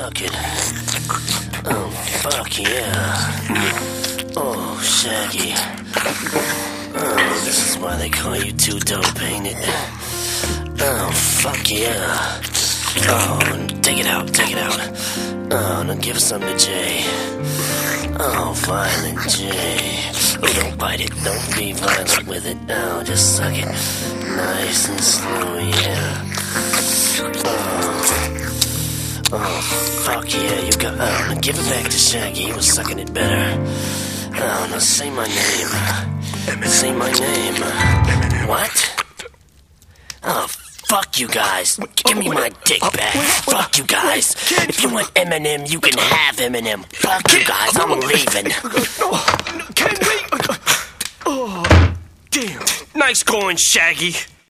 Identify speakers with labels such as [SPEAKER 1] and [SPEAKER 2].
[SPEAKER 1] suck it. Oh, fuck yeah. Oh, Shaggy. Oh, this is why they call you Too Dope, ain't it? Oh, fuck yeah. Oh, take it out. Oh, now give some to Jay. Oh, Violent J. Oh, don't bite it. Don't be violent with it. Oh, just suck it. Nice and slow, yeah. Oh, fuck yeah, you got... Oh, now give it back to Shaggy. He was sucking it better. Oh, now say my name. Say my name. What? Oh, fuck you guys. Give me my dick back. Fuck you guys. If you want Eminem, you can have Eminem. Fuck you guys, I'm leaving.
[SPEAKER 2] Can we? Oh, damn.
[SPEAKER 1] Nice going, Shaggy.